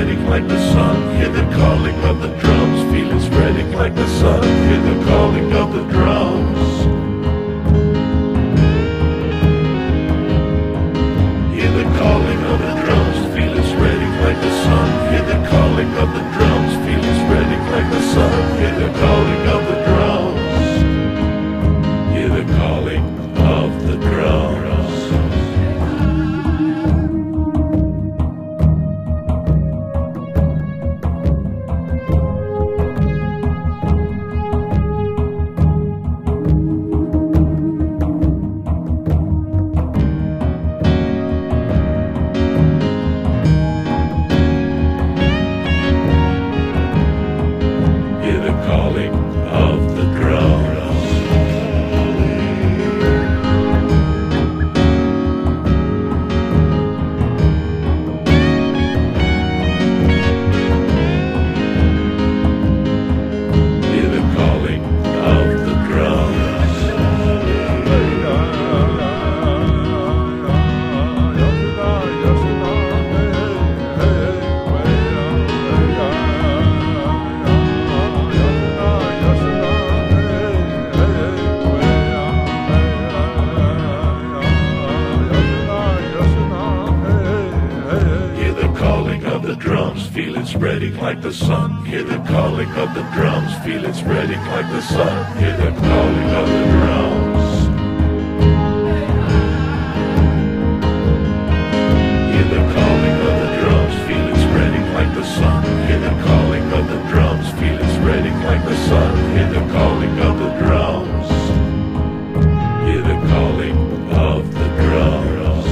spreading like the sun. Hear the calling of the drums, feel it spreading like the sun. Hear the calling of the drums. Hear the calling of the drums, feel it spreading like the sun. Hear the calling of the drums, feel it spreading like the sun. Hear the calling of the drums. Hear the calling of the drums. Feel it spreading like the sun. Hear the calling of the drums. Feel it spreading like the sun. Hear the calling of the drums. Hear the calling of the drums. Feel it spreading like the sun. Hear the calling of the drums. Feel it spreading like the sun. Hear the calling of the drums. Hear the calling of the drums.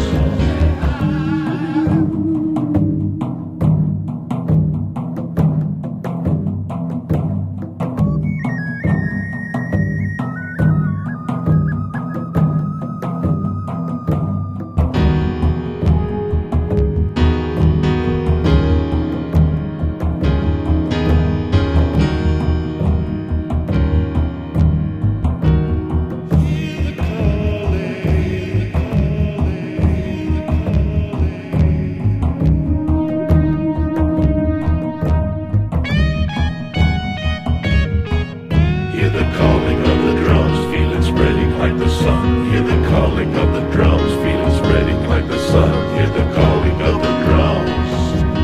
Like the sun, hear the calling of the drums, feel it spreading like the sun, hear the calling of the drums.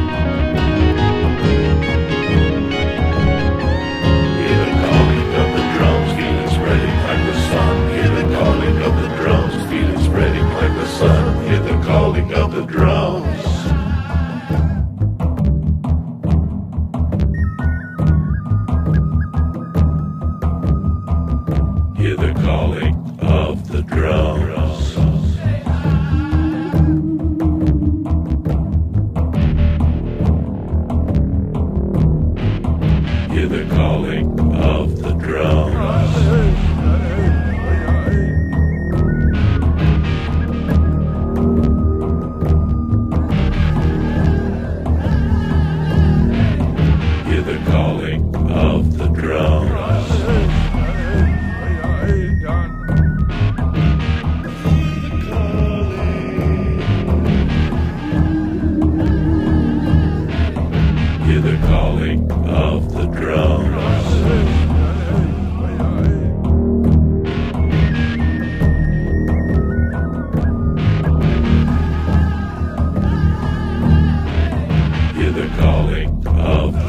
Hear the calling of the drums, feel it spreading like the sun, hear the calling of the drums, feel it spreading like the sun, hear the calling of the drums. Hear the calling of the drums. Hear the calling of the drums. Hear the calling of the drums. Hear the calling of the drums. Hear the calling of